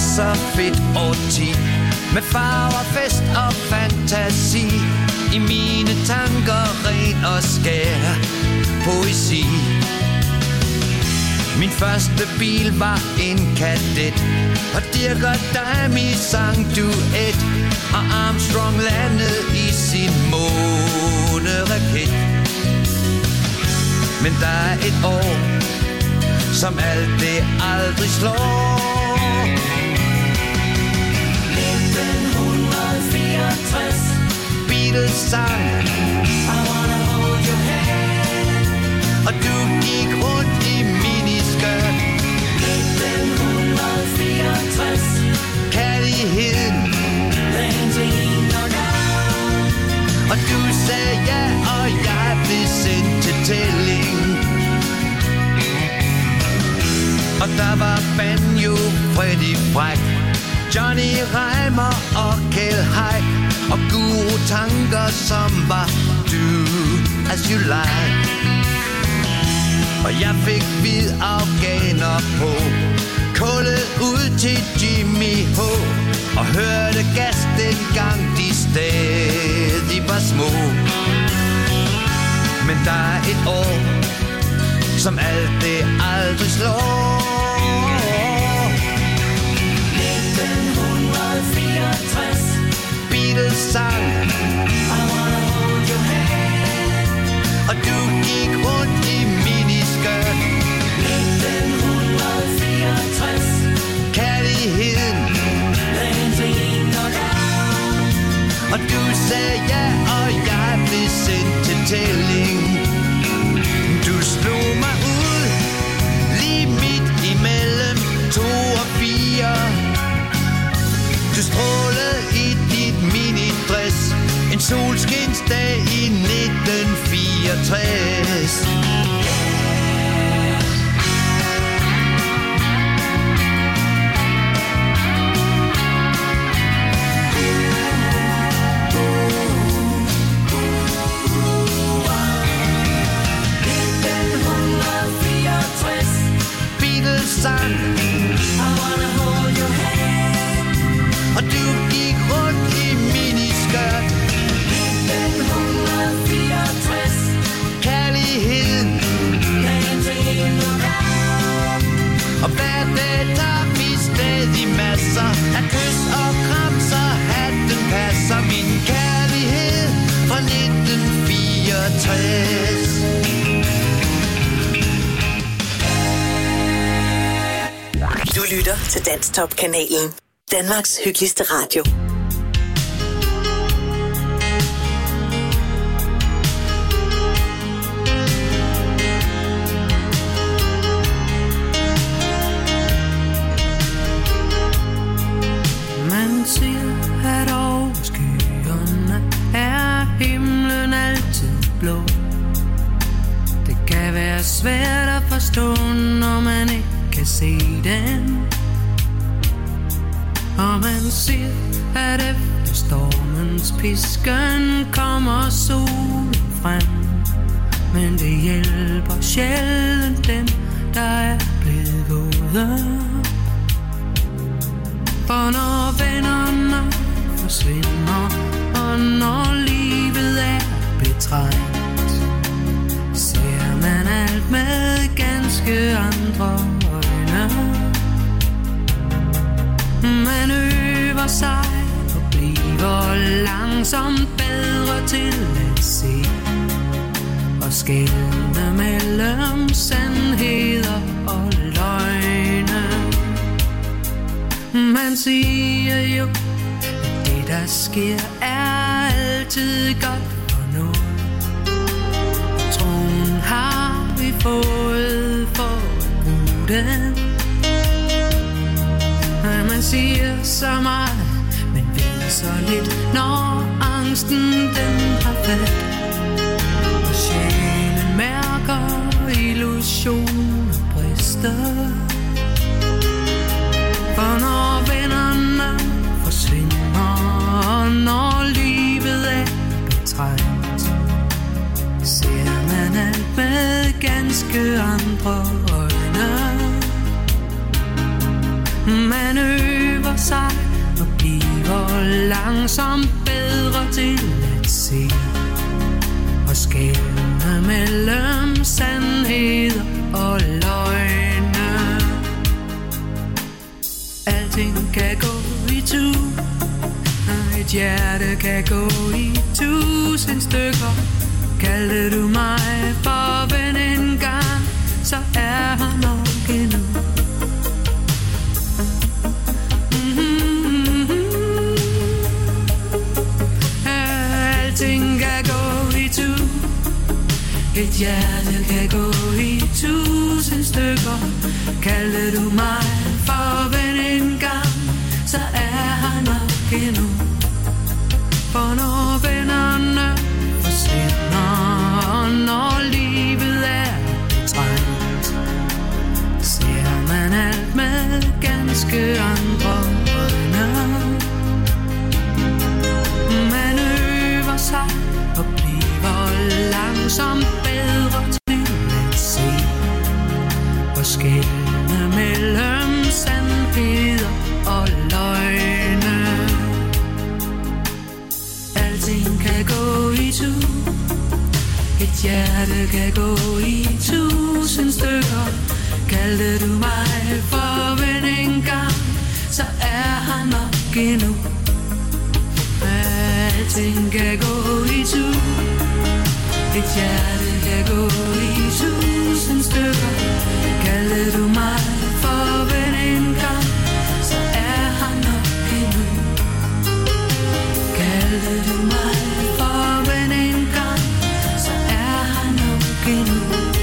så fedt årti med farver, fest og fantasi. I mine tanker ren og skær poesi. Min første bil var en Kadett, og Dirk og Daimi sang duet, og Armstrong landede i sin måneraket. Men der er et år, som alt det aldrig slår. 1964 Beatles sang I wanna hold your hand, og du gik rundt i miniskørt. 1964 kærligheden dancing around, og du sagde ja, og jeg blev sendt til tælling. Og der var Banjo, Freddy Fræk, Johnny Reimer og Kjeld Haik, og Guru Tanker, som var Do As You Like. Og jeg fik hvid afghaner på, kullet ud til Jimmy H, og hørte gas dengang de stadig var små. Men der er et år, som alt det aldrig slår. 1964 Beatles sang I wanna hold your hand, og du gik rundt i miniskørt. 1964 kærligheden dancing around, og du sagde ja, og jeg blev sendt til tælling. Du slog mig ud lige midt imellem 2 og 4. Du strålede i dit minidress en solskinsdag i 1964. Sang I wanna hold your hand, og du gik rundt i miniskørt. 1964 kærligheden dancing around, og hver dag tager vi stadig masser af kys og kramser. Hatten passer min kærlighed fra 1964. Du lytter til Danstop-kanalen. Danmarks hyggeligste radio. Man siger, at over skyerne er himlen altid blå. Det kan være svært at forstå, når man ikke kan se den. Og man siger, at efter stormens pisken kommer solen frem. Men det hjælper sjældent dem, der er blevet gået. For når vennerne forsvinder, og når livet er betrængt, ser man alt med ganske andre øjne. Man øver sig og bliver langsomt bedre til at se og skelne mellem sandheder og løgne. Man siger jo, at det der sker er altid godt for noget. Troen har vi fået for at bruge den. Man siger så meget, men ved så lidt, når angsten den har fat. Og sjælen mærker illusioner brister. For når vennerne forsvinder, og når livet er betrængt, ser man alt med ganske andre øjne. Man øver sig og bliver langsomt bedre til at se og skelne mellem sandheder og løgne. Alting kan gå i tu, et hjerte kan gå i 1000 stykker. Kaldte du mig for ven engang, så er han nok endnu. Alting kan gå i tu, et hjerte kan gå i 1000 stykker. Kaldte du mig for ven engang, så er han nok endnu. For når vennerne forsvinder, og når livet er betrængt, ser man alt med ganske andre øjne. Man øver sig og bliver langsomt bedre til at se og skelne mellem sandheder og løgne. Alting kan gå i tu, et hjerte kan gå i 1000 stykker. Kaldte du mig for ven engang, så er han nok endnu. Alting kan gå i tu, et hjerte kan gå i 1000 stykker. Kaldte du mig for ven engang, så er han nok endnu. Kaldte du mig for ven engang, så er han nok endnu.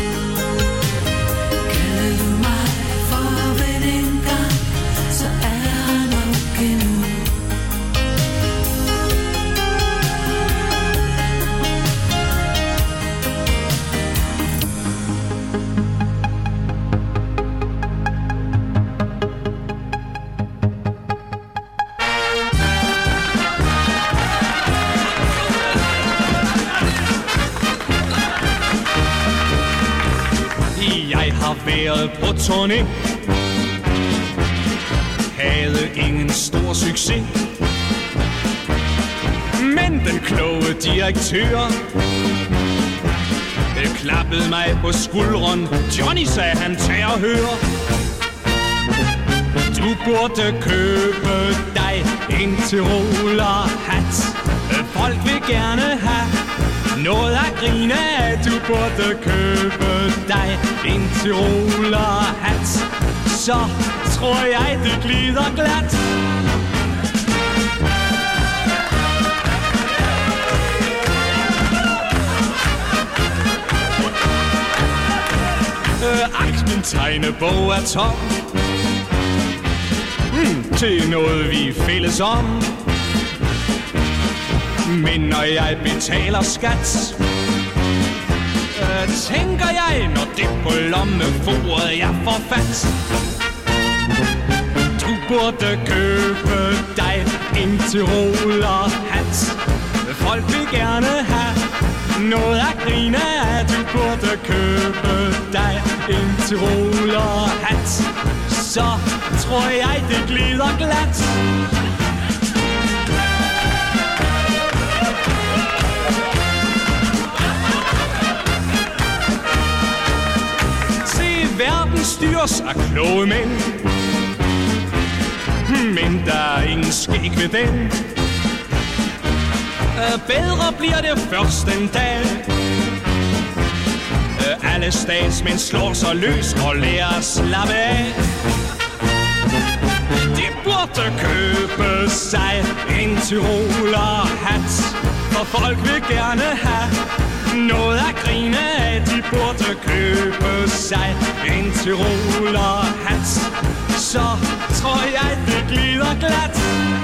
Kaldte du mig for ven engang, så er han nok endnu. Har været på turné, havde ingen stor succes, men den kloge direktør klappede mig på skulderen. Johnny, sagde han, tag og hør. Du burde købe dig en tyrolerhat. Folk vil gerne have noget at grine af. Du burde købe dig en tyrolerhat, så tror jeg det glider glat. Min tegnebog er tom til noget vi fælles om. Men når jeg betaler skat, tænker jeg, når det på lommeforet jeg får fat. Du burde købe dig en tyrolerhat. Folk vil gerne have noget at grine af. Du burde købe dig en tyrolerhat, så tror jeg det glider glat. Se, verden styres af kloge mænd, men der er ingen skæg ved den. Bedre bliver det først en dag. Alle statsmænd slår sig løs og lærer at slappe af. De burde købe sig en tyrolerhat, for folk vil gerne have noget at grine af. De burde købe sig en tyrolerhat, så tror jeg det glider glat.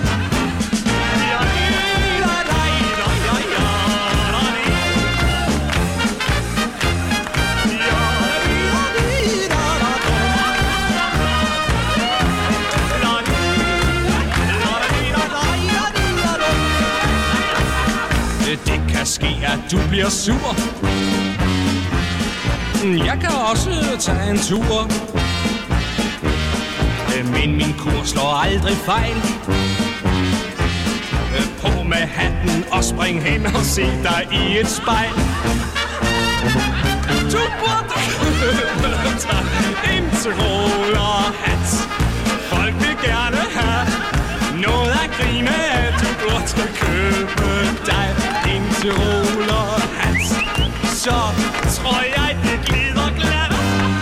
Det kan ske, at du bliver sur. Jeg kan også tage en tur. Men min kurs slår aldrig fejl. På med hatten og spring hen og se dig i et spejl. Du burde ind til roller hat. Folk vil gerne have noget at grine af. Du burde købe dig ind til roller hat. Så tror jeg det glider glat.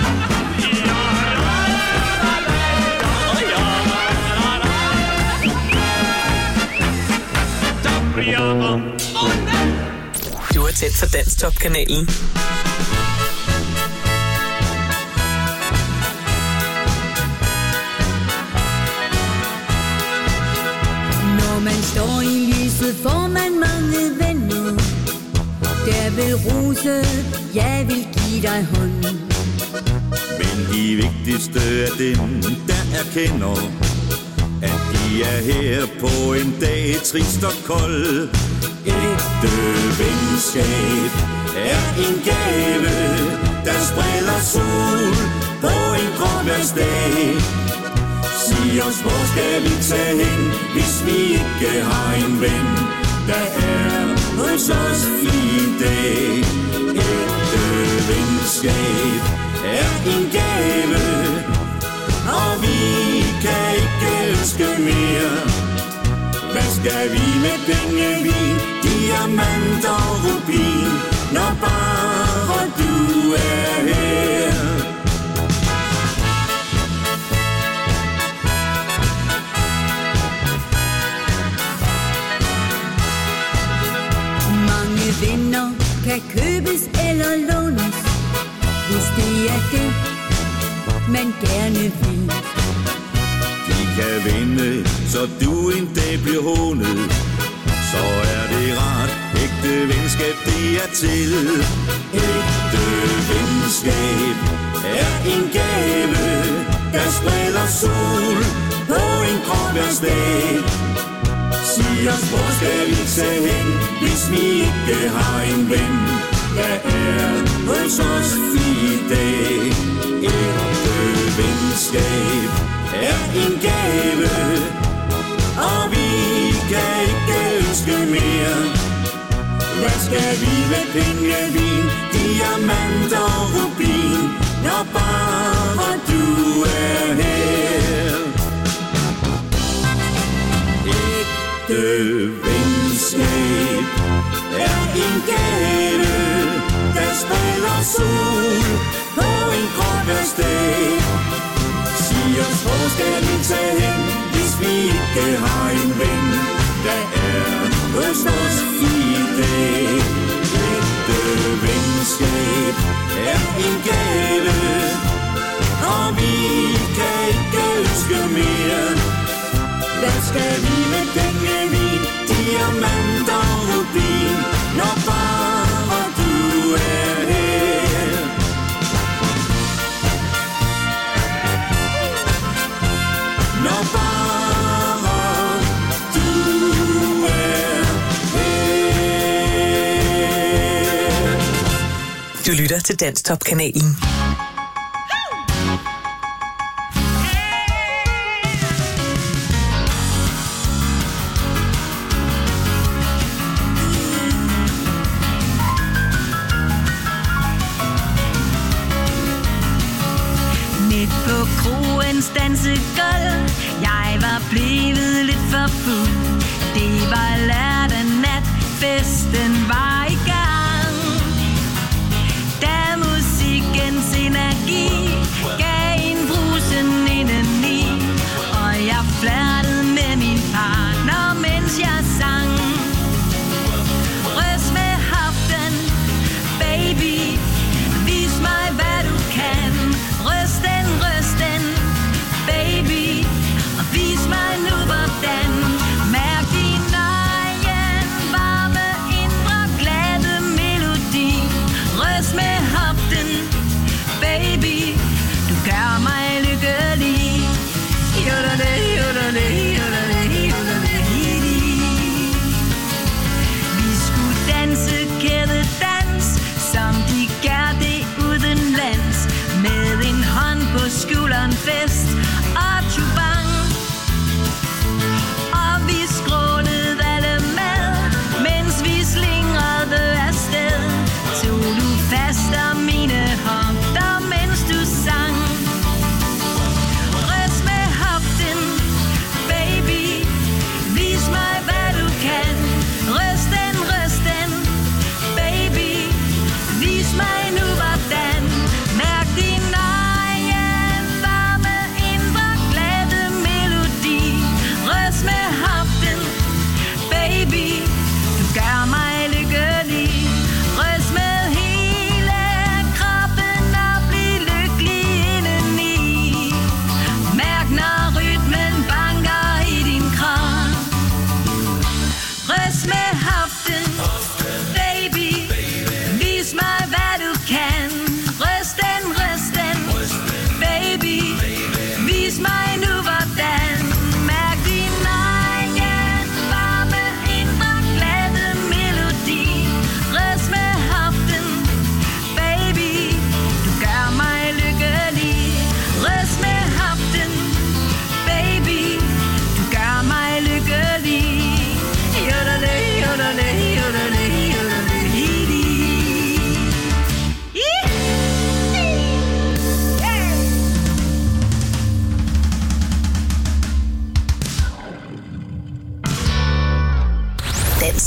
Du er tæt for Danstop-kanalen. Når man står i lyset, får man mange venner. Der vil rose, jeg vil give dig hånd. Men de vigtigste er dem, der erkender, at de er her på en dag trist og kold. Ægte venskab er en gave, der spreder sol på en gråværsdag. Sig os, hvor skal vi tage hen, hvis vi ikke har en ven, der er hos os i dag. Ægte venskab er en gave, og vi kan ikke ønske mere. Hvad skal vi med penge, vin, diamant og rubin, når bare du er her? Mange venner kan købes eller lånes, hvis det er det, man gerne vil. De kan vinde, så du en dag bliver hånet. Så er det rart, ægte venskab det er til. Ægte venskab er en gave, der spreder sol på en gråværsdag. Sig os, hvor skal vi tage hen, hvis vi ikke har en ven, der er hos os i dag. Ægte venskab er en gave, og vi kan ikke ønske mere. Hvad skal vi med penge, vin, diamant og rubin, når bare du er her? Ægte venskab er en gave, der spreder sol på en gråværsdag. Sig os, hvor skal vi tage hen, hvis vi ikke har en ven, der er hos os i dag. Ægte venskab er en gave, og vi kan ikke ønske mere. Hvad skal vi med penge, vin, diamant og rubin, når bare du er her? Når bare du er her. Du lytter til Danstop-kanalen. På kroens dansegulv, jeg var blevet lidt for fuld. Det var lørdag nat, festen var i gang. Da musikkens energi gav en brusen indeni, og jeg flirtede med min partner, mens jeg sang. Ryst med hoften, baby, vis mig hvad du kan. Ryst den, baby, og vis mig nu hvordan. Mærk din egen varme, indre glade melodi. Ryst med hoften, baby, du gør mig lykkelig. Jodele, jodele, jodele, jodele. Vi skulle danse kædedans, som de gør det udenlands. Med en hånd på skulderen fest og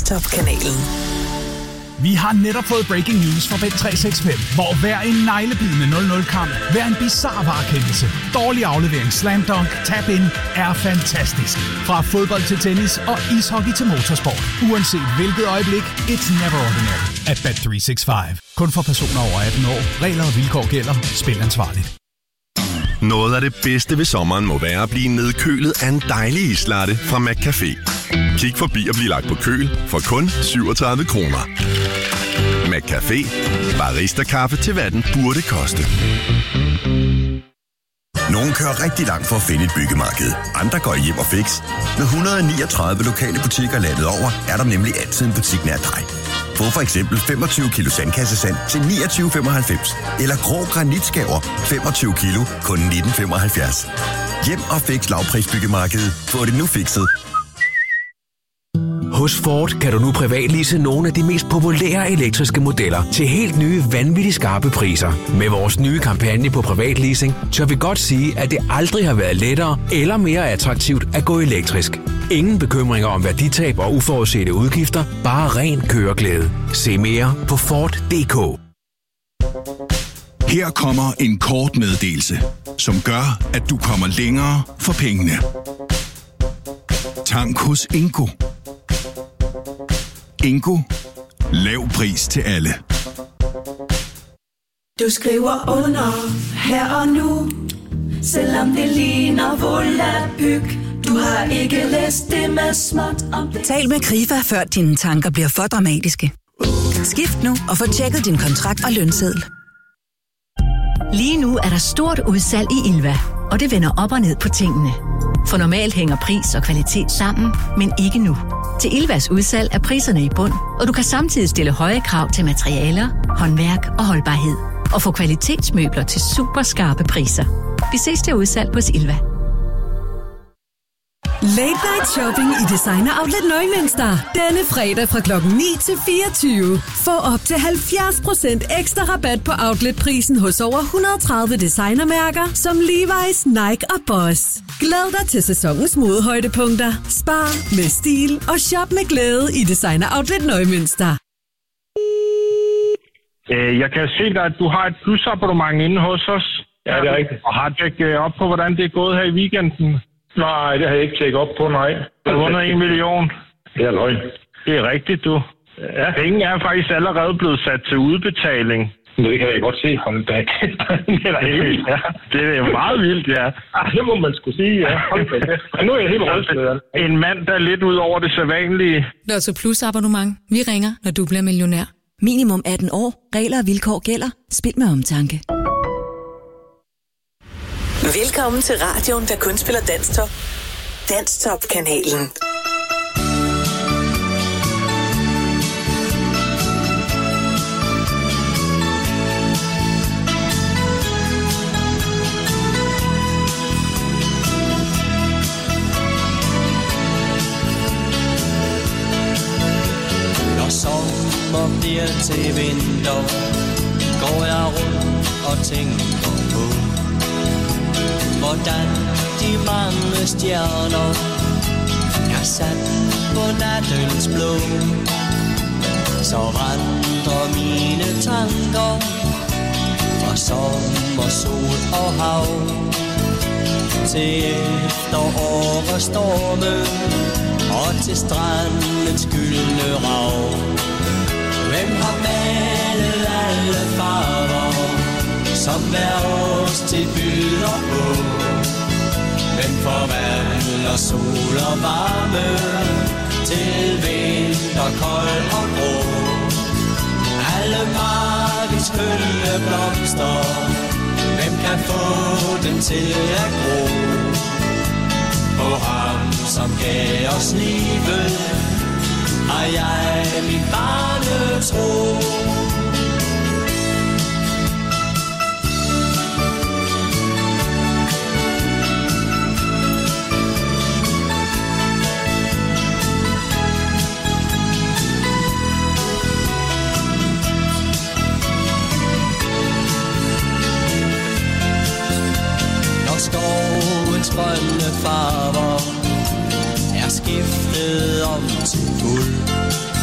Danstop-kanalen. Vi har netop fået breaking news fra Bet365, hvor hver en neglebidende 0-0-kamp, hver en bizarre varekendelse, dårlig aflevering, slam dunk, tap-in er fantastisk. Fra fodbold til tennis og ishockey til motorsport. Uanset hvilket øjeblik, it's never ordinary at Bet365. Kun for personer over 18 år. Regler og vilkår gælder. Spil ansvarligt. Noget af det bedste ved sommeren må være at blive nedkølet af en dejlig islatte fra McCafé. Kig forbi og bliv lagt på køl for kun 37 kroner. McCafé. Barista-kaffe til hvad den burde koste. Nogle kører rigtig langt for at finde et byggemarked. Andre går hjem og fix. Med 139 lokale butikker landet over, er der nemlig altid en butik nær dig. Få for eksempel 25 kilo sandkassesand til 29,95. Eller grå granitskaver 25 kilo kun 19,75. Hjem og fix lavprisbyggemarkedet. Få det nu fikset. Hos Ford kan du nu privatlease nogle af de mest populære elektriske modeller til helt nye, vanvittigt skarpe priser. Med vores nye kampagne på privatleasing, tør vi godt sige, at det aldrig har været lettere eller mere attraktivt at gå elektrisk. Ingen bekymringer om værditab og uforudsete udgifter, bare ren køreglæde. Se mere på Ford.dk. Her kommer en kort meddelelse, som gør, at du kommer længere for pengene. Tank hos Ingo. Ingo. Lav pris til alle. Du skriver under her og nu, selvom det ligner volapyk. Du har ikke læst det med småt om det. Tal med Krifa, før dine tanker bliver for dramatiske. Skift nu og få tjekket din kontrakt og lønseddel. Lige nu er der stort udsalg i Ilva, og det vender op og ned på tingene. For normalt hænger pris og kvalitet sammen, men ikke nu. Til Ilvas udsalg er priserne i bund, og du kan samtidig stille høje krav til materialer, håndværk og holdbarhed. Og få kvalitetsmøbler til super skarpe priser. Vi ses til udsalg hos Ilva. Late Night Shopping i Designer Outlet Neumünster. Denne fredag fra klokken 9 til 24. Få op til 70% ekstra rabat på outletprisen hos over 130 designermærker som Levi's, Nike og Boss. Glæd dig til sæsonens modehøjdepunkter. Spar med stil og shop med glæde i Designer Outlet Neumünster. Jeg kan se dig, at du har et plusabonnement inde hos os. Ja, det er rigtigt. Og har tjekket op på, hvordan det er gået her i weekenden? Nej, det har jeg ikke tjekket op på, nej. Du har vundet 1 million. Det er løgn. Det er rigtigt, du. Ja. Penge er faktisk allerede blevet sat til udbetaling. Det kan jeg godt se. Hold da. Det er helt, ja. Det er jo meget vildt, ja. Det må man skulle sige, ja. Men nu er jeg helt rystet. En mand, der er lidt ud over det sædvanlige. Lotto Plus abonnement. Vi ringer, når du bliver millionær. Minimum 18 år. Regler og vilkår gælder. Spil med omtanke. Velkommen til radioen, der kun spiller Danstop. Danstop-kanalen. Når sommer bliver til vinter, går jeg rundt og tænker på, hvordan de mange stjerner er sat på nattens blå. Så vandrer mine tanker fra sommer, sol og hav til efterår og storme og til strandens gyldne rav. Hvem har malet alle farver, som hver årstid byder på? Hvem forvandler sol og varme til vinter, kold og grå? Alle markens skønne blomster, hvem kan få den til at gro? På ham, som gav os livet, har jeg min barnetro. Skovens grønne farver er skiftet om til guld,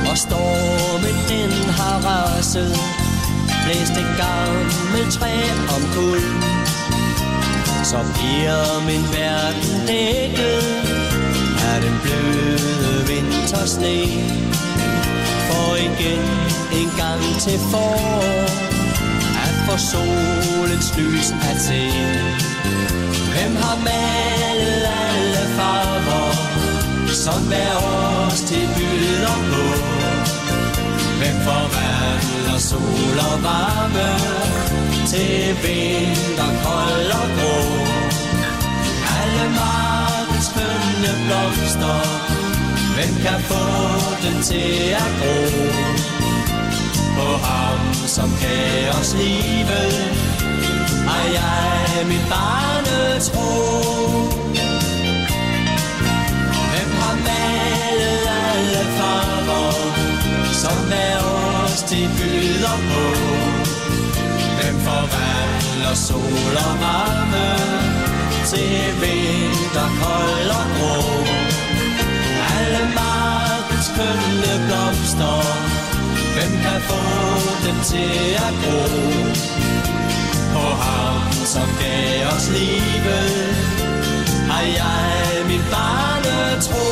og stormen den har raset, blæst et gammelt træ omkuld. Så bliver min verden dækket af den bløde vintersne. For igen en gang til forår at få solens lys at se. Hvem har malet alle farver, som hver årstid byder på? Hvem forvandler sol og varme til vinter, kold og grå? Alle markens skønne blomster, hvem kan få den til at gro? På ham, som gav os livet, har jeg min barnetro. Hvem har malet alle farver, som hver årstid byder på? Hvem forvandler sol og varme til vinter, kold og grå? Alle markens kønne blomster, hvem kan få dem til at gro? På ham, som gav os livet, har jeg min barnetro.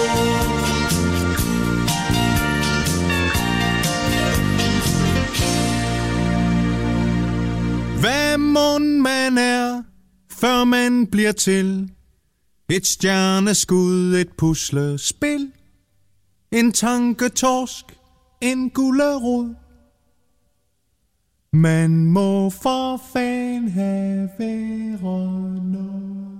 Hvad mon man er, før man bliver til? Et stjerneskud, et puslespil, en tanketorsk, en gulerod. Man må for fan have været noget.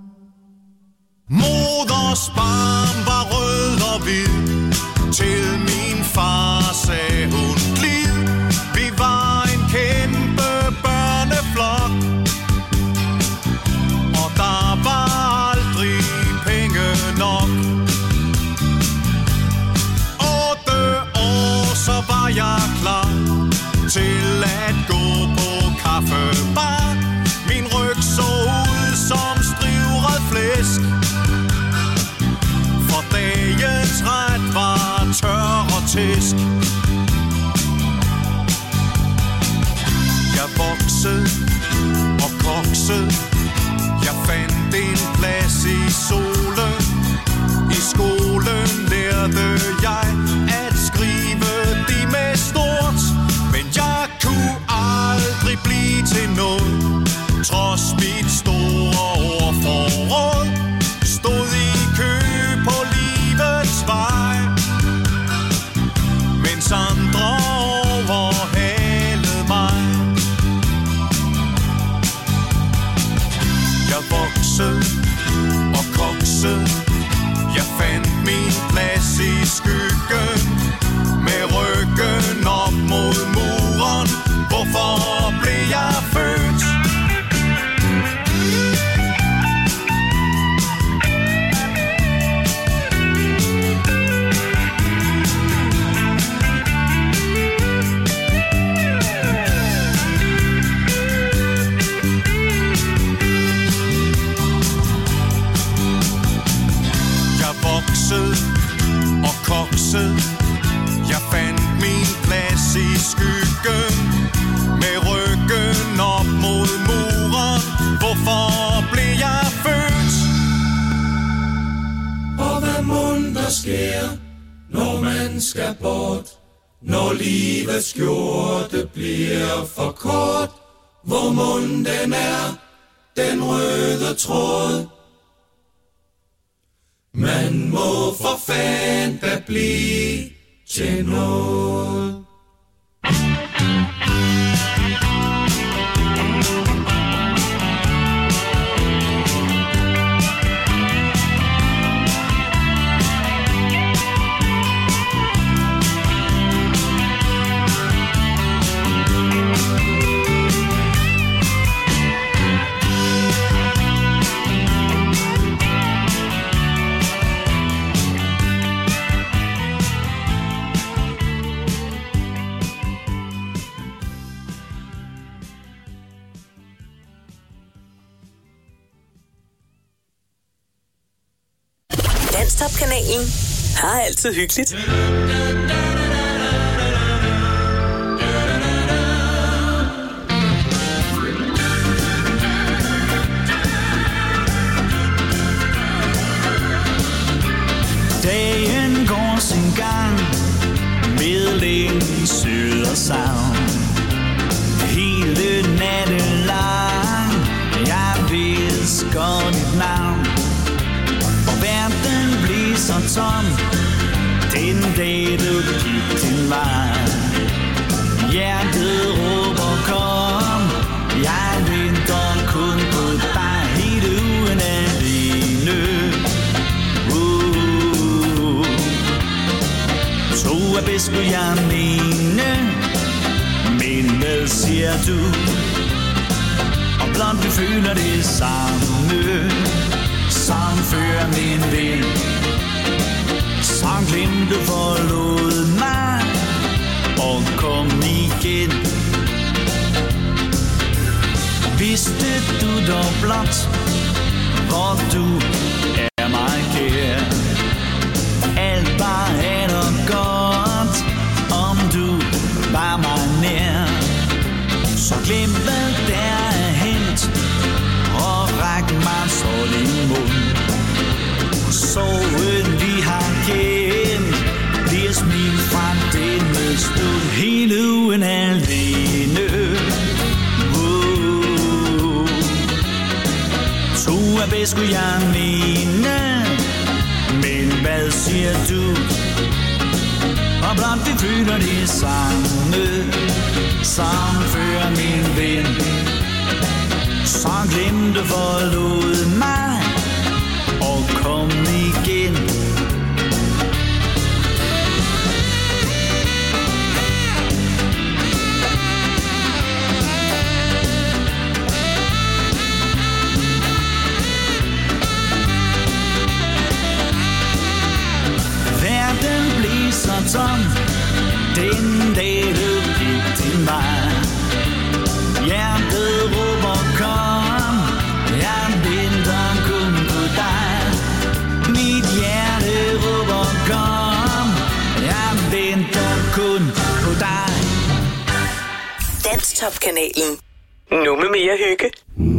Moders barn var rød og hvid, til min far sagde hun glid. Vi var en kæmpe børneflok, og der var aldrig penge nok. 8 år, så var jeg klar til at gå på kaffebar. Min ryg så ud som strivret flæsk, for dagens ret var tør og tæsk. Jeg voksede og koksede, jeg fandt en plads i solen. I skolen lærte jeg at skrive de med stort, men jeg kunne aldrig blive til noget, trods mit store ordforråd. Stod i kø på livets vej, mens andre overhalede mig. Jeg voksede og koksede, jeg fandt min plads i skyggen, med ryggen op mod muren. Hvorfor blev jeg født? Jeg voksede og koksede, jeg fandt min plads i skyggen, med ryggen op mod muren. Hvorfor blev jeg født? Og hvad mon der sker, når man skal bort? Når livets skjorte bliver for kort, hvor mon den er, den røde tråd. Man må for fan da blive til noget. Danstop-kanalen har altid hyggeligt. husker dit navn. Og verden blev så tom den dag du gik din vej. Hjertet råber kom, jeg venter kun på dig helt uden alene. To er bedst, skulle jeg mene, men hvad siger du? Og blot vi føler det samme som før, min ven. Som glemte du forlod mig og kom igen. Vidste du dog blot, hvor du er mig kær. Alt var hen og godt, om du var mig nær. Så glem hvad der er hent, og ræk mig så din mund. Sorgen vi har kendt, bliver smil fra denne stund. Hele ugen alene. To er bedst, skulle jeg mene, men hvad siger du? Og blot vi føler det samme som før, min ven. Så glemte forlod mig og kom igen. Verden blev så tom den dag du gik din vej. Hjertet råber kom, jeg venter kun på dig. Mit hjerte råber kom, jeg venter kun på dig. Danstop-kanalen. Nu med mere hygge.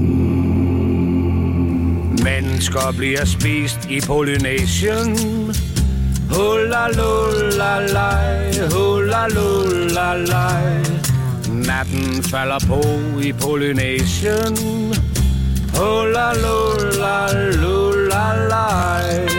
Mennesker bliver spist i Polynesien. Hula lula lej, hula lula lej. Natten falder på i Polynesien. Hula lula lula lej.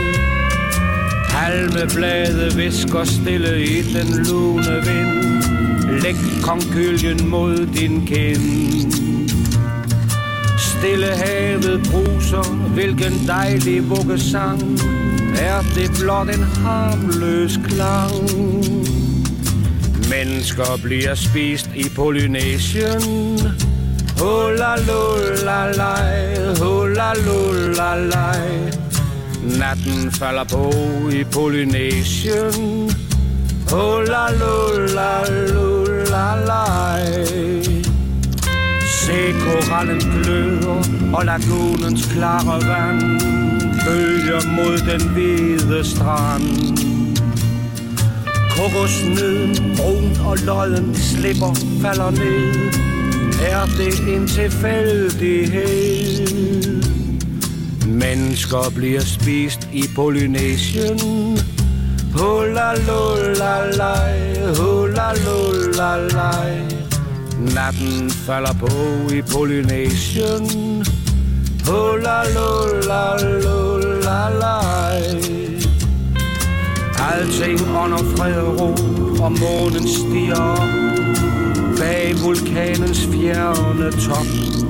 Palmeblade visker stille i den lune vind. Læg konkyljen mod din kind. Stille havet bruser, hvilken dejlig vuggesang. Er det blot en harmløs klang? Mennesker bliver spist i Polynesien. Hula lula lej, hula lula lej. Natten falder på i Polynesien. Hula lula lula lej. Se korallen gløder og lagunens klare vand bølger mod den hvide strand. Kokosnøden, brun og lodden, slipper, falder ned. Er det en tilfældighed? Mennesker bliver spist i Polynesien. Hula lula lej, hula lula lej. Natten falder på i Polynesien. Hula lula lula lej. Alting under fred og ro, og månen stiger op bag vulkanens fjerne top.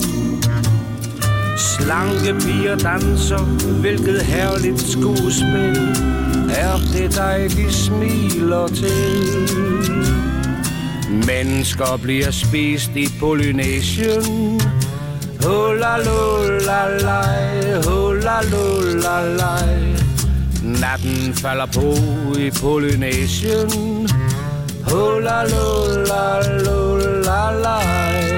Slanke piger danser, hvilket herligt skuespil er det dig, de smiler til. Mennesker bliver spist i Polynesien. Hula lula lej, hula lula lej. Natten falder på i Polynesien. Hula lula lula lej.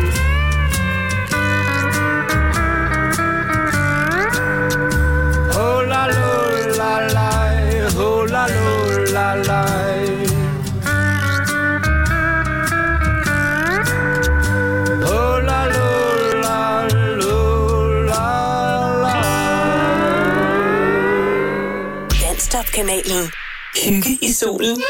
Hula lula lej, hula lula lej. Hula lula lula lej. Danstop-kanalen. Hygge i solen.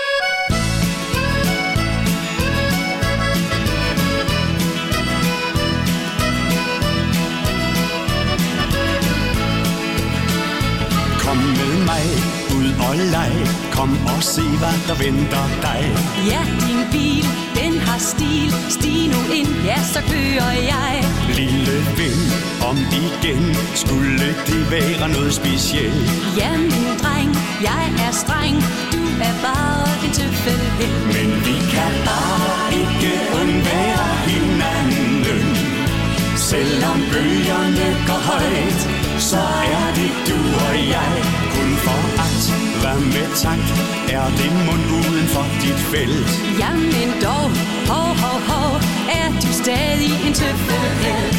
leg. Kom og se, hvad der venter dig. Ja, din bil, den har stil. Stig nu ind, ja, så kører jeg. Lille ven, om igen skulle det være noget specielt. Ja, min dreng, jeg er streng. Du er bare en tilfældighed. Men vi kan bare ikke undvære hinanden. Selvom bølgerne går højt, så er det du og jeg. Kun foragt, hvad med tak, er det mund uden for dit felt. Jamen dog, hov, hov, hov, er du stadig en tilfældighed.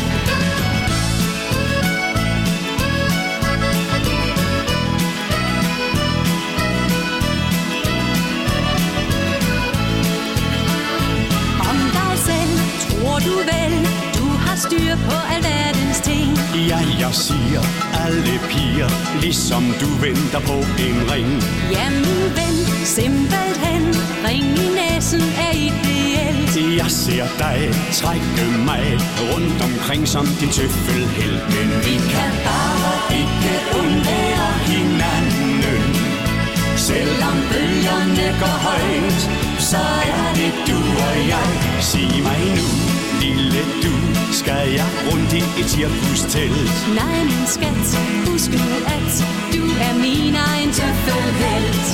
Om dig selv tror du vel, du har styr på alverdens ting. Ja, jeg siger alle piger, ligesom du venter på en ring. Ja, min ven, simpelthen, ring i næsen er ideelt. Jeg ser dig trække mig rundt omkring som din tøffelhelt. Men vi kan bare ikke undvære hinanden. Selvom bølgerne går højt, så er det du og jeg. Sig mig nu, lille du, skal jeg rundt i et cirkustelt? Nej, min skat, husk nu, at du er min egen tøffelhelt.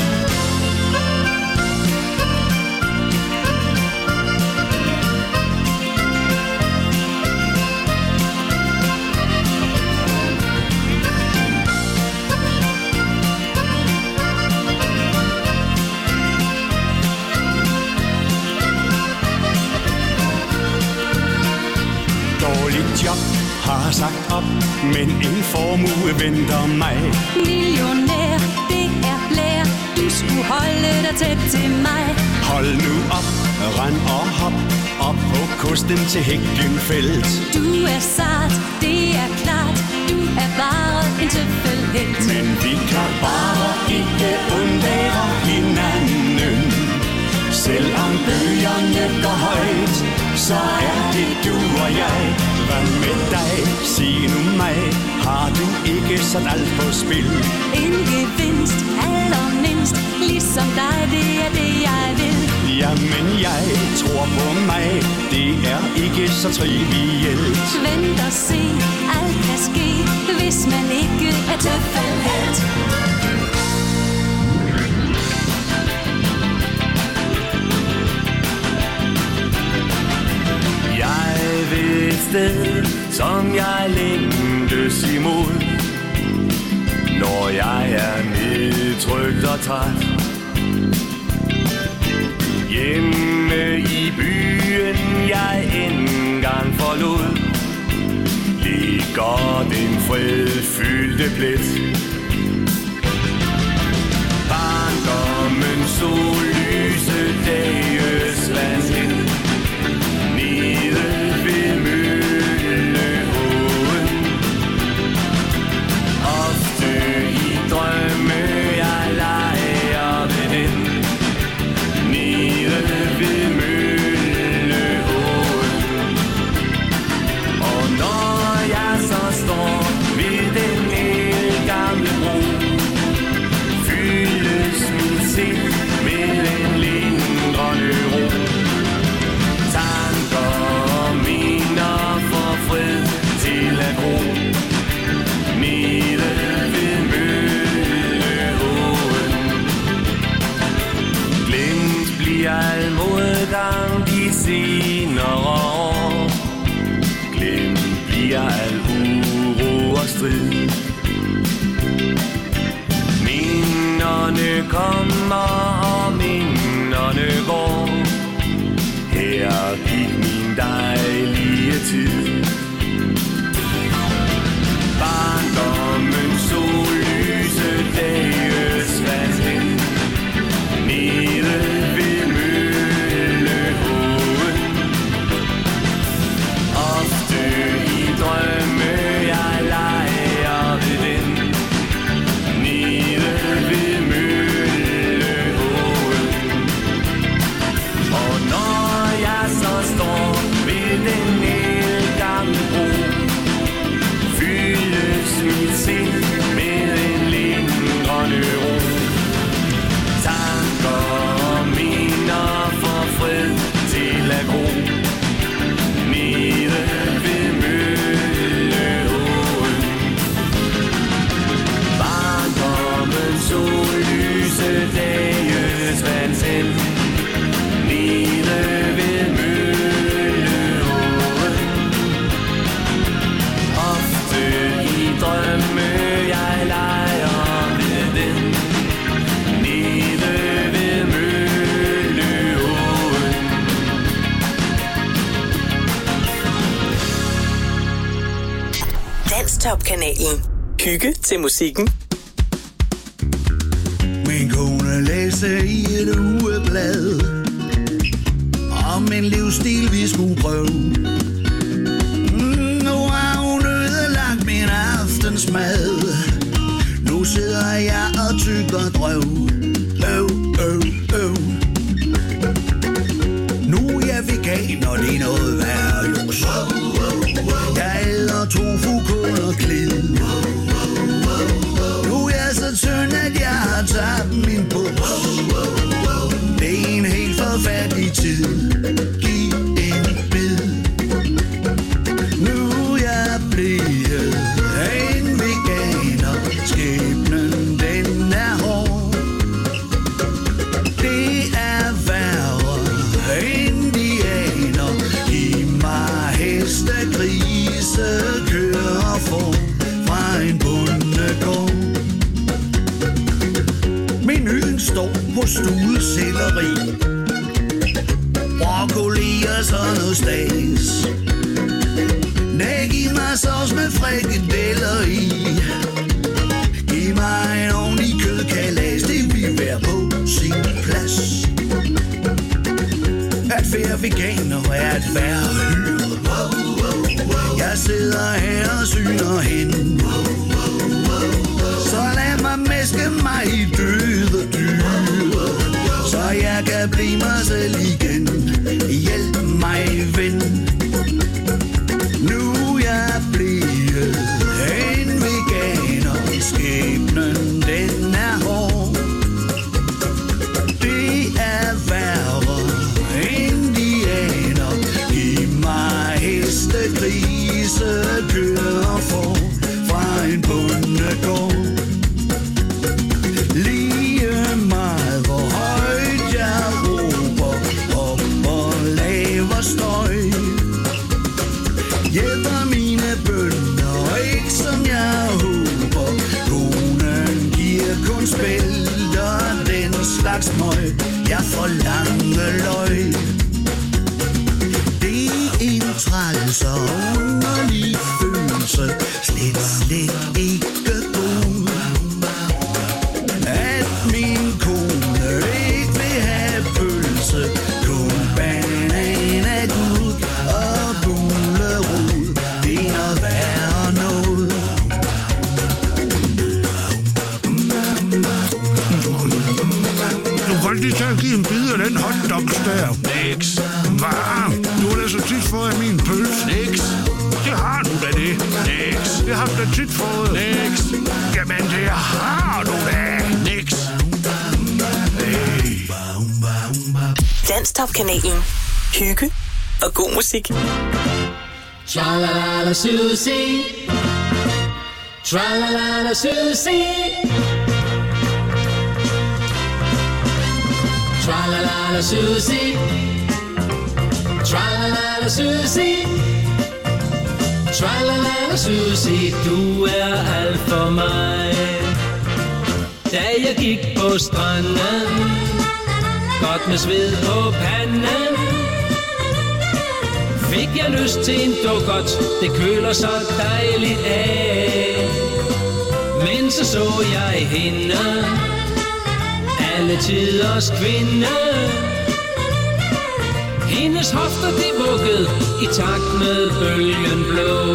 Job har sagt op, men en formue venter mig. Millionær, det er blær, du skulle holde dig tæt til mig. Hold nu op, rend og hop, op på kosten til Hækkenfeldt. Du er sart, det er klart, du er bare en tilfældighed. Men vi kan bare ikke undvære hinanden. Selvom bølgerne går højt, så er det du og jeg. Hvad med dig? Sig nu mig, har du ikke sat alt på spil? En gevinst, allermindst, ligesom dig, det er det jeg vil. Jamen jeg tror på mig, det er ikke så trivielt. Vent og se, alt kan ske, hvis man ikke er tilfældet. Et sted, som jeg længes imod, når jeg er nedtrykt og træt. Hjemme i byen, jeg engang forlod, ligger den fredfyldte plet. Barndommens sollyse dages vandhind, nede ved Mølleåen. Ofte i drømme jeg leger ved den, nede ved Mølleåen. Og når jeg så står ved den gamle bro, fyldes min sind med en lindrende ro. Al modgang de senere år, glemt bliver al uro og strid. Minderne kommer og minderne går, her gik min dejlige tid. Barndommens sollyse dages vandhind, nede ved Mølleåen. Ofte i drømme jeg leger ved den, nede ved Mølleåen. Og når jeg så står ved den nede ved Mølleåen. Barndommens sollyse dage svandt hen nede ved Mølleåen. Ofte i drømme jeg leger ved den nede ved Mølleåen. Danstop-kanalen. Hygge til musikken. Min kone læste i et ugeblad om en livsstil vi skulle prøve. Nu har hun ødelagt min aftensmad. Nu sidder jeg og tykker drøv. Nu er jeg veganer, det er noget værre jus. Jeg æder tofu, kål og klid. Nu er jeg så tynd, at jeg har tabt min buks. Det er en helt forfærdelig tid. Giv en bid. Nu er jeg blevet en veganer. Skæbnen, den er hård. Det er værre. Indianer. Giv mig heste, grise, køer og får fra en bondegård. Menuen står på stuet selleri, broccoli og sådan noget stads. Nej, giv mig sauce med frikadeller i. Giv mig en ordentlig kødkalas, det vil være på sin plads. At være veganer er at være hyre. Jeg sidder her og syner hen. Så lad mig mæske mig i døde dyr, så jeg kan blive mig selv igen. Hjælp mig, ven. Nu er jeg blevet en veganer. Skæbnen, den er hård. Det er værre. Indianer. Giv mig heste, grise, køer og får fra en bondegård. Lige meget hvor højt jeg råber op og laver støj, hjælper mine bønner ikke som jeg håber. Konen giver kun spælter den slags møg. Jeg forlanger løg. Det er en træls og underlig følelse, slet ikke god. At min kone ikke vil have pølse, kun bananagurk og gulerod. Det er noget værre noget. Du kan lige tage og give en bid af den hotdogs der. Niks. Hvad? Du har da så tit fået min pølse. Niks. Det har du da det. Niks. Det har du da tit fået. Niks. Jamen det har du da. Niks. Hey. Danstop-kanalen. Hygge og god musik. Tra-la-la-la Susie, tra-la-la-la Susie, tra-la-la-la Susie, tra-la-la-la Susie, tra-la-la-la Susie, du er alt for mig. Da jeg gik på stranden, godt med sved på panden, fik jeg lyst til en dukkert, det køler så dejligt af. Men så så jeg hende, alle tiders kvinde. Hendes hofter de vuggede i takt med bølgen blå.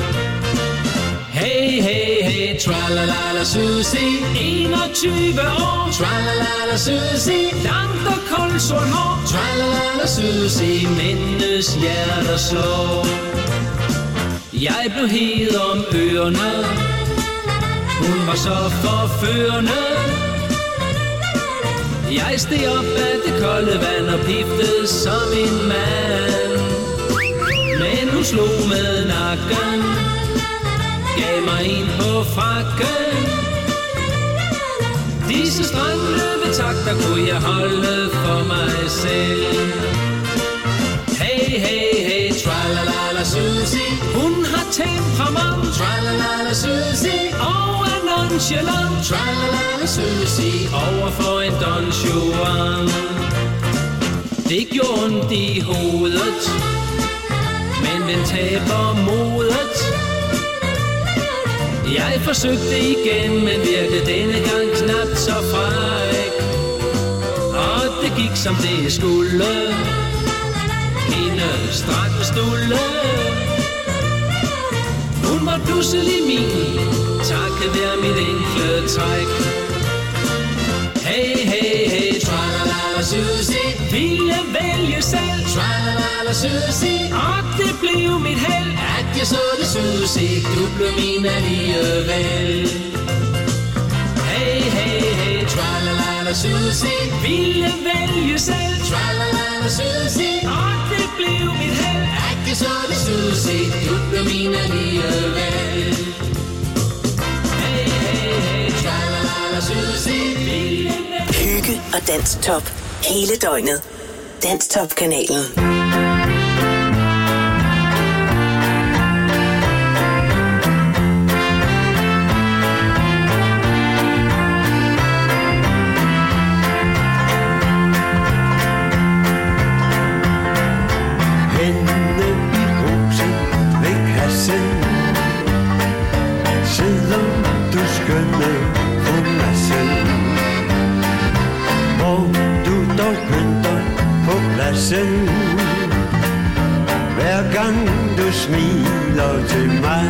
Hey, hey, hey, tra-la-la-la Susie, 21 år. Tra-la-la-la Susie, langt og koldt sort hår. Tra-la-la-la Susie, mændenes hjerter slår. Jeg blev hed om ørerne, hun var så forførende. Jeg steg op af det kolde vand og piftede som en mand. Men hun slog med nakken, gav mig en på frakken. Disse strandløvetakter kunne jeg holde for mig selv. Hey, hey, hey, tralalala Susie. Hun har temperament, tralalala Susie. Og er nonchalant, tralalala Susie. Overfor en Don Juan. Det gjorde ondt i hovedet, men den taber modet. Jeg forsøgte igen, men virkede denne gang knap så fræk. Og det gik som det skulle. Hende strakte stulle. Hun var pludselig min, takket være mit enkle træk. Hey, hey, hey, tralalala Susie. Ville vælge selv, tralalala Susie. Og det blev mit held, at jeg så det Susie. Du blev min alligevel. Hey, hey, hey, tralalala Susie. Ville vælge selv, tralalala Susie. Og det blev mit held, at jeg så det Susie. Du blev min alligevel. Hey, hey, hey, tralalala Susie. Hygge og Danstop. Hele døgnet. Danstop-kanalen. Hver gang du smiler til mig.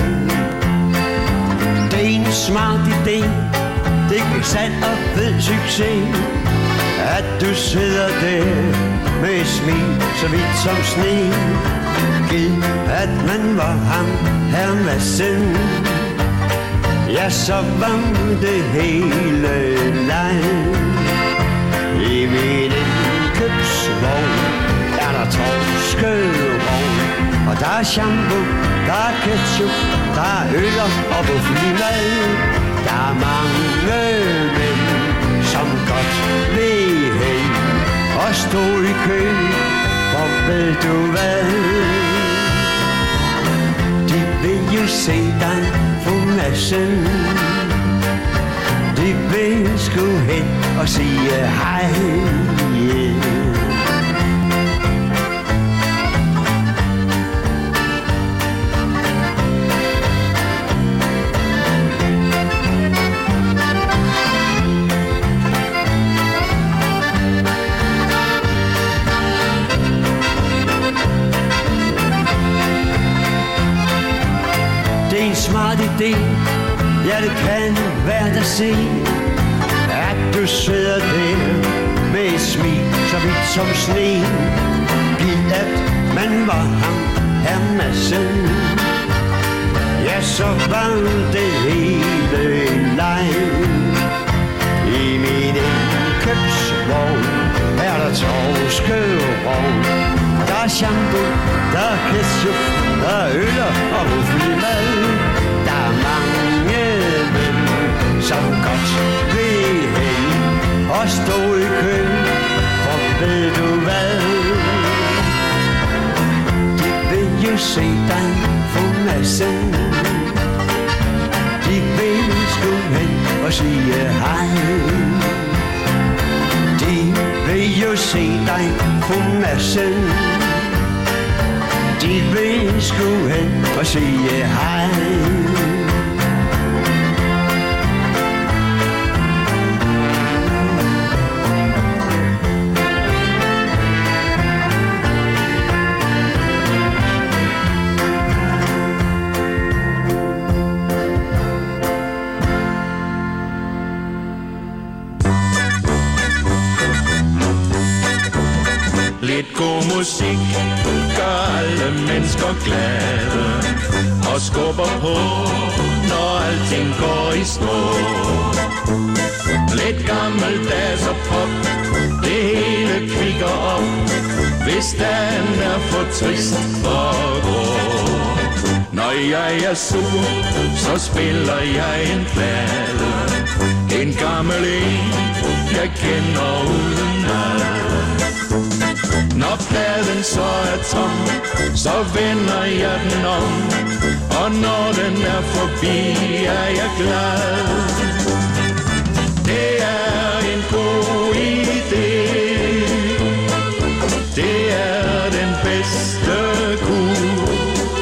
Det er en smart idé, det er sand og fed succes, at du sidder der med et smil så vidt som sne. Giv at man var ham her Madsen, ja så var det hele leg. I min indkøbsvogn er der torskerogn, og der er shampoo, der er ketchup, der er øl og buffelimad. Der er mange mænd, som godt vil hen og stå i kø, for ved du hvad? De vil jo se dig på massen. De vil sgu hen og sige hej, yeah. Det er en smart idé, ja det kan være at se, at du sidder der med et smil så vidt som sne. Giv at man var ham her Madsen, ja så var det hele leg. I min indkøbsvogn er der torskerogn, der er shampoo, der er ketchup, der er øl og buffelimad. Der er mange mænd, som godt vil hen og stå i kø, for ved du hvad? De vil jo se dig på massen. De vil sgu hen og sige hej. De vil jo se dig på massen. De vil sgu hen og sige hej. Lidt god musik gør alle mennesker glade og skubber på når alting går i stå. Lidt gammeldags og pop, det hele kvikker op, hvis dagen er for trist og grå. Når jeg er sur, så spiller jeg en plade, en gammel en, jeg kender udenad. Når pladen så er tom, så vender jeg den om, og når den er forbi, er jeg glad. Det er en god idé, det er den bedste kur.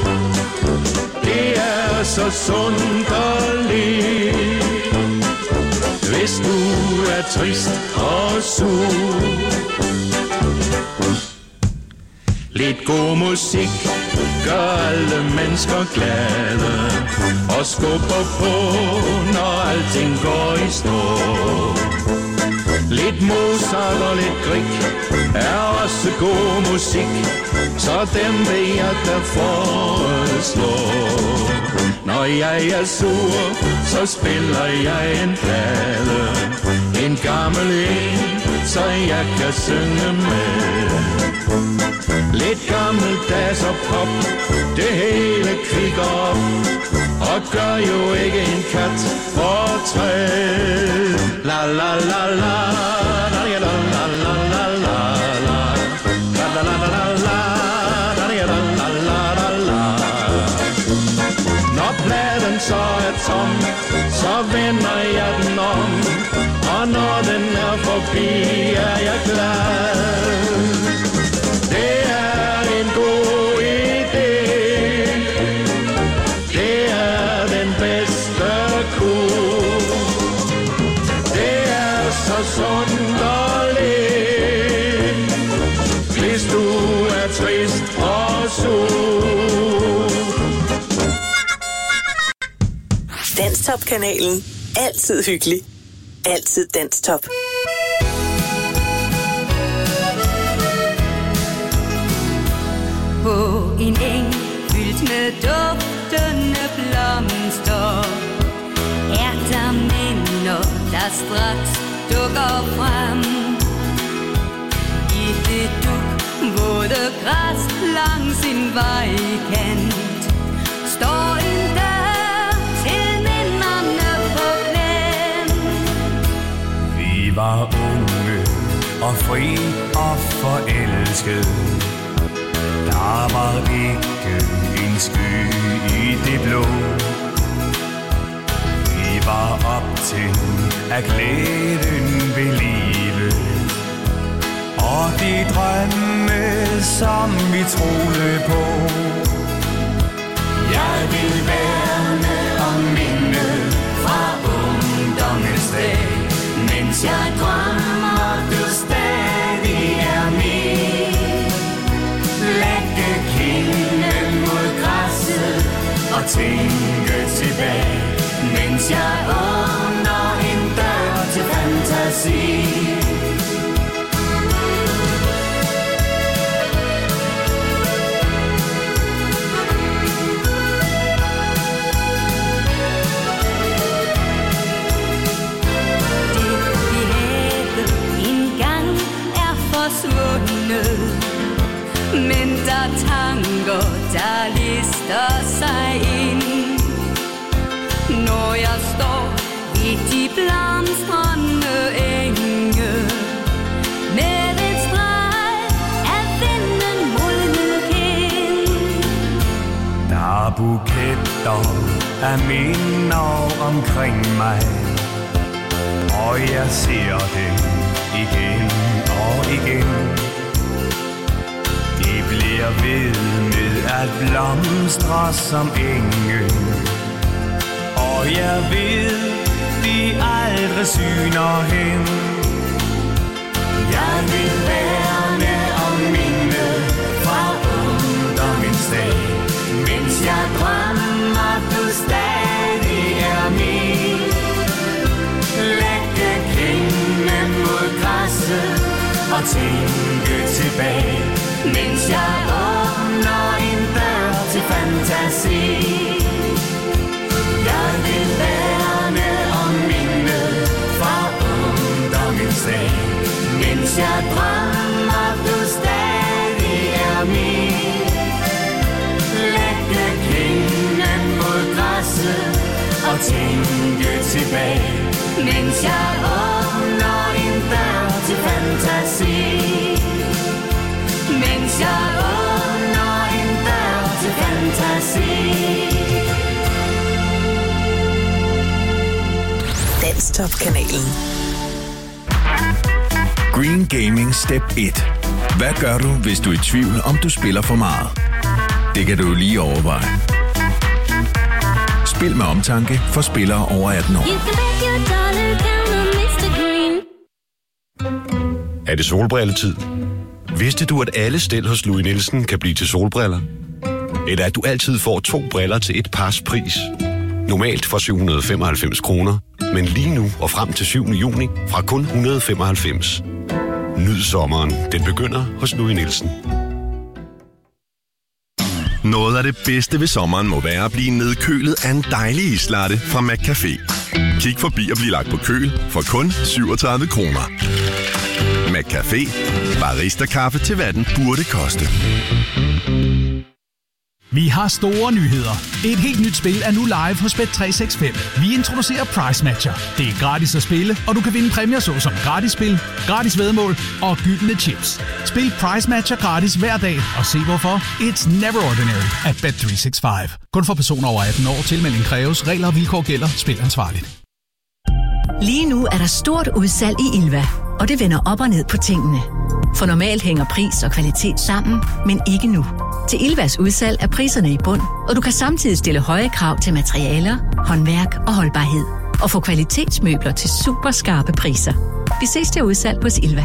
Det er så sundt at leve, hvis du er trist og sur. Lidt god musik gør alle mennesker glade, og skubber på, når alting går i stå. Lidt Mozart og lidt Grieg er også god musik, så dem vil jeg da foreslå. Når jeg er sur, så spiller jeg en plade, en gammel en, så jeg kan synge med. Lidt gammeldags og pop, det hele kvikker op, og gør jo ikke en kat fortræd. La la la la, la la la la la la la, la la la la la, la la la la. Når pladen så er tom, så vender jeg den om, og når den er forbi, er jeg glad. Det er en god idé, det er den bedste kur. Det er så sundt at leve, hvis du er trist og sur. Danstop-kanalen. Altid hyggelig. Altid Danstop. På en eng fyldt med duftende blomster er der minder, der straks dukker frem. I det dugvåde græs langs en vejkant står en dør til minderne på klem. Vi var unge og fri og forelskede. Der var ikke en sky i det blå. Vi var optændt af glæden ved livet, og de drømme, som vi troede på. Jeg vil værne om mindet fra ungdommens dag, mens jeg drømmer, du stadig er min. Lægge kinden mod græsset og tænke tilbage, mens jeg åbner en dør til fantasi. Det vi havde engang er forsvundet, men der er tanker, der lister sig ind. Når jeg står i de blomstrende enge, med et streg af vinden modnet kind. Der er buketter af minder omkring mig, og jeg ser dem igen og igen. De bliver ved med at blomstre som engen, og jeg ved, de aldrig syner hen. Jeg vil værne om mindet fra ungdommens dag, mens jeg drømmer, du stadig er min. Lægge kinden mod græsset og tænke tilbage, mens jeg åbner en dør til fantasi. Jeg jeg drømmer, du stadig er min. Lægge klingen mod græsset og tænke tilbage, mens jeg åbner en dør til fantasi. Mens jeg åbner en dør til fantasi. Danstop-kanalen. Green Gaming Step 1. Hvad gør du, hvis du er i tvivl, om du spiller for meget? Det kan du lige overveje. Spil med omtanke for spillere over 18 år. Er det solbrilletid? Vidste du, at alle stel hos Louis Nielsen kan blive til solbriller? Eller at du altid får 2 briller til et pars pris? Normalt for 795 kroner, men lige nu og frem til 7. juni fra kun 195. Nyd sommeren. Den begynder hos Louis Nielsen. Noget af det bedste ved sommeren må være at blive nedkølet af en dejlig islatte fra McCafé. Kig forbi og bliv lagt på køl for kun 37 kroner. McCafé. Barista-kaffe til hvad den burde koste. Vi har store nyheder. Et helt nyt spil er nu live hos Bet365. Vi introducerer Price Matcher. Det er gratis at spille, og du kan vinde præmier såsom gratis spil, gratis væddemål og gyldne chips. Spil Price Matcher gratis hver dag, og se hvorfor. It's never ordinary at Bet365. Kun for personer over 18 år. Tilmelding kræves. Regler og vilkår gælder. Spil ansvarligt. Lige nu er der stort udsalg i Ilva, og det vender op og ned på tingene. For normalt hænger pris og kvalitet sammen, men ikke nu. Til Ilvas udsalg er priserne i bund, og du kan samtidig stille høje krav til materialer, håndværk og holdbarhed. Og få kvalitetsmøbler til super skarpe priser. Vi ses til udsalg hos Ilva.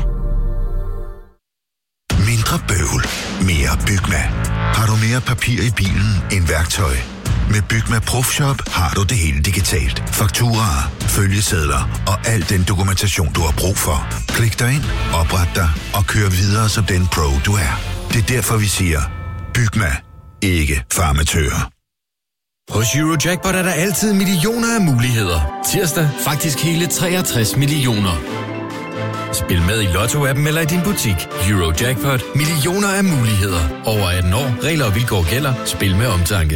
Mindre bøvl, mere Bygma. Har du mere papir i bilen end værktøj? Med Bygma Profshop har du det hele digitalt. Fakturaer, følgesedler og al den dokumentation, du har brug for. Klik dig ind, opret dig og kør videre som den pro, du er. Det er derfor, vi siger, Bygma, ikke farmatører. Hos Eurojackpot er der altid millioner af muligheder. Tirsdag faktisk hele 63 millioner. Spil med i Lotto-appen eller i din butik. Eurojackpot. Millioner af muligheder. Over 18 år. Regler og vilkår gælder. Spil med omtanke.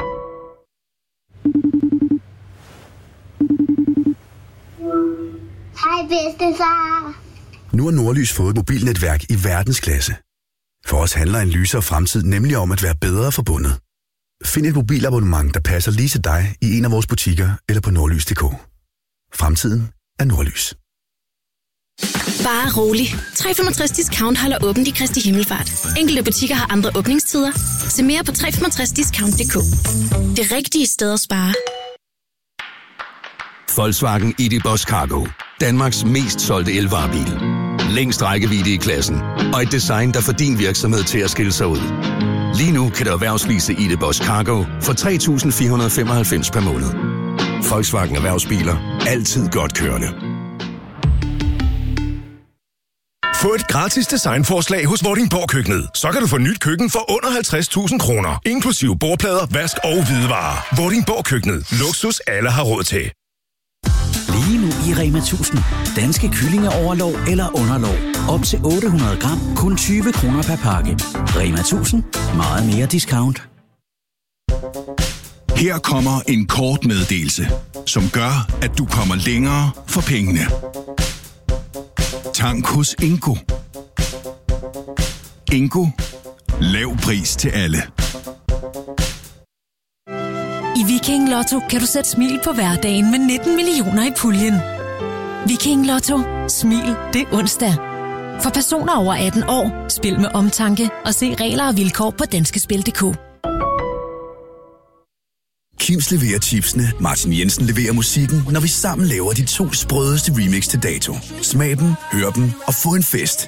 Hej bedstefar. Nu har Nordlys fået et mobilnetværk i verdensklasse. For os handler en lysere fremtid nemlig om at være bedre forbundet. Find et mobilabonnement, der passer lige til dig i en af vores butikker eller på nordlys.dk. Fremtiden er Nordlys. Bare rolig. 365 Discount holder åbent i Kristi Himmelfart. Enkelte butikker har andre åbningstider. Se mere på 365discount.dk. Det rigtige sted at spare. Volkswagen ID.Buzz Cargo. Danmarks mest solgte elvarebil. Længst rækkevidde i klassen. Og et design, der får din virksomhed til at skille sig ud. Lige nu kan du erhvervslease ID.Buzz Cargo for 3.495 per måned. Volkswagen Erhvervsbiler. Altid godt kørende. Få et gratis designforslag hos Vordingborg Køkkenet. Så kan du få nyt køkken for under 50.000 kroner. Inklusive bordplader, vask og hvidevarer. Vordingborg Køkkenet. Luksus alle har råd til. Lige nu i Rema 1000. Danske kyllingeoverlov eller underlov. Op til 800 gram. Kun 20 kroner per pakke. Rema 1000. Meget mere discount. Her kommer en kort meddelelse, som gør, at du kommer længere for pengene. Tank hos Ingo. Ingo. Lav pris til alle. I Viking Lotto kan du sætte smil på hverdagen med 19 millioner i puljen. Viking Lotto. Smil det onsdag. For personer over 18 år. Spil med omtanke og se regler og vilkår på danskespil.dk. Kims leverer chipsene, Martin Jensen leverer musikken, når vi sammen laver de 2 sprødeste remix til dato. Smag dem, hør dem og få en fest.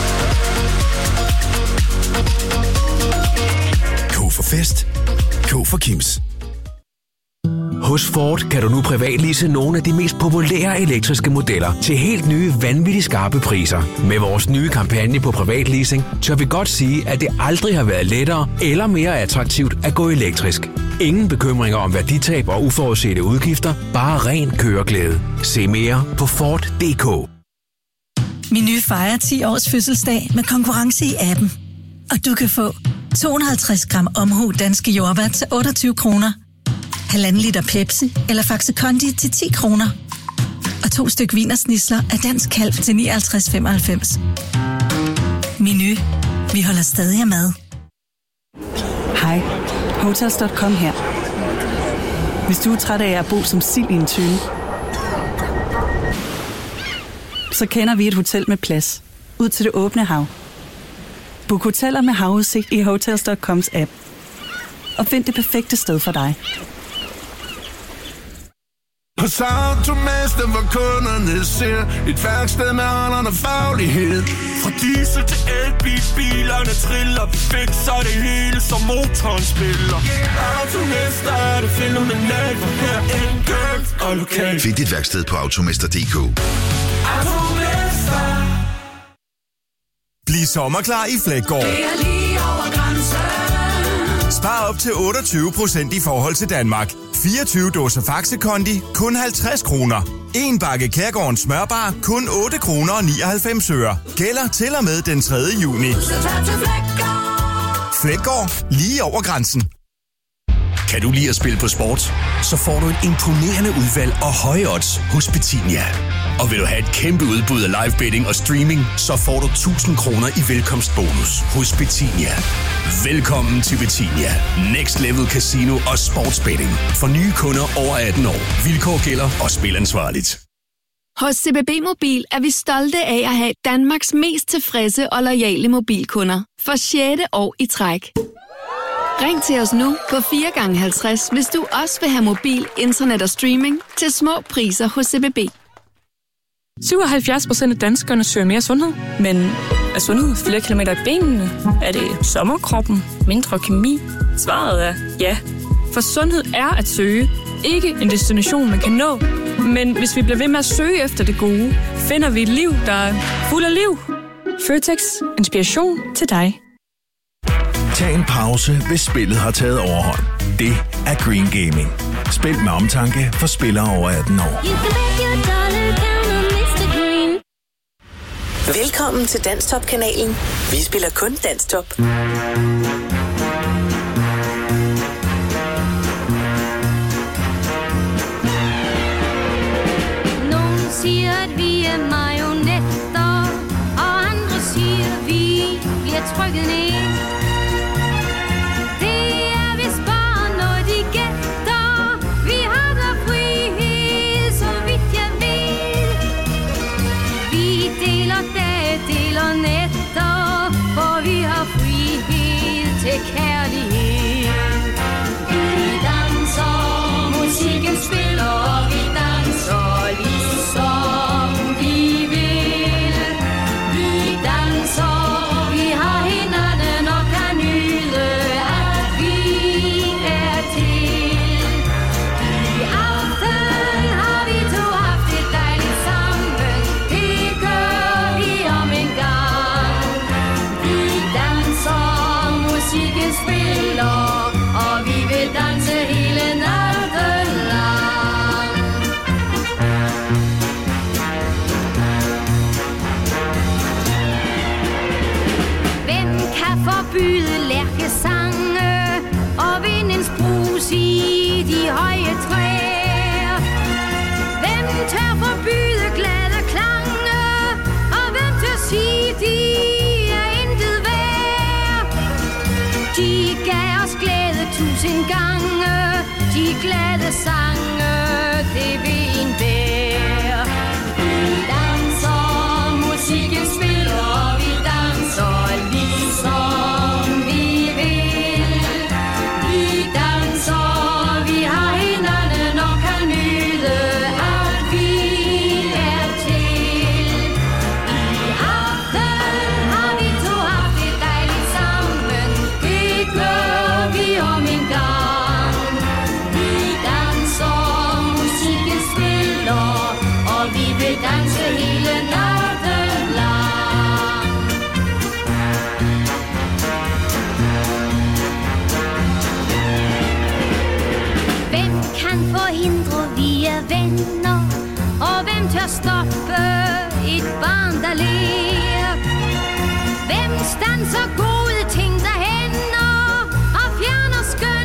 K for fest. K for Kims. Hos Ford kan du nu privatlease nogle af de mest populære elektriske modeller til helt nye vanvittigt skarpe priser. Med vores nye kampagne på privatleasing tør vi godt sige, at det aldrig har været lettere eller mere attraktivt at gå elektrisk. Ingen bekymringer om værditab og uforudsete udgifter, bare ren køreglæde. Se mere på Ford.dk. Menu fejrer 10 års fødselsdag med konkurrence i appen. Og du kan få 250 gram omhu danske jordbær til 28 kroner. 1,5 liter Pepsi eller Faxe Kondi til 10 kroner. Og 2 styk wienersnitsler af dansk kalv til 59,95. Menu. Vi holder stadig af mad. Hej. Hotels.com her. Hvis du er træt af at bo som sild i en tønde, så kender vi et hotel med plads. Ud til det åbne hav. Book hoteller med havudsigt i Hotels.coms app. Og find det perfekte sted for dig. Hos Automester, hvor kunderne ser et værksted med ånderne faglighed. Fra diesel til elbil, bilerne triller perfekt, så det hele som motoren spiller. Automester er det fænomenalt, for her enkelt og lokalt. Find dit værksted på automester.dk. Automester. Bliv sommerklar i Fleggaard. Det er lige over grænsen. Spar op til 28% i forhold til Danmark. 24 dåser Faxe Kondi, kun 50 kroner. En bakke Kærgårdens smørbar, kun 8 kroner og 99 øre. Gælder til og med den 3. juni. Fleggaard, lige over grænsen. Kan du lide at spille på sport? Så får du et imponerende udvalg og høje odds hos Betinia. Og vil du have et kæmpe udbud af live betting og streaming, så får du 1000 kroner i velkomstbonus hos Betinia. Velkommen til Betinia. Next Level Casino og Sportsbetting. For nye kunder over 18 år. Vilkår gælder og spil ansvarligt. Hos CBB Mobil er vi stolte af at have Danmarks mest tilfredse og loyale mobilkunder. For 6. år i træk. Ring til os nu på 4x50, hvis du også vil have mobil, internet og streaming til små priser hos CBB. 77% af danskerne søger mere sundhed. Men er sundhed flere kilometer i benene? Er det sommerkroppen? Mindre kemi? Svaret er ja. For sundhed er at søge. Ikke en destination, man kan nå. Men hvis vi bliver ved med at søge efter det gode, finder vi et liv, der er fuld af liv. Føtex. Inspiration til dig. Tag en pause, hvis spillet har taget overhånd. Det er Green Gaming. Spil med omtanke for spillere over 18 år. Velkommen til Danstop-kanalen. Vi spiller kun Danstop. Nogen siger, at vi er marionetter, og andre siger, at vi bliver trykket ned. Til kærlighed. Vi danser, musikken spiller, og vi danser ligesom vi vil. Vi danser, vi har hinanden og kan nyde, at vi er til. I aften har vi to haft det dejligt sammen, det gør vi om en gang. Vi danser, musikken spiller, og vi vil danse hele natten lang. Hvem kan forbyde lærkesange og vindens brus i de høje træer? Hvem tør forbyde glade klange, og hvem tør sige de er intet værd? De gav os glæde 1000 gange, de glade sange, det vil en bære. Vi danser, musikken spiller, og vi danser ligesom vi vil. Vi danser, vi har hinanden og kan nyde, at vi er til. I aften har vi to haft det dejligt sammen, det gør vi om en gang. Vi danser, musikken spiller, og vi vil danse hele natten lang. Hvem kan forhindre, vi er venner, og hvem tør stoppe et barn, der ler. Hvem standser god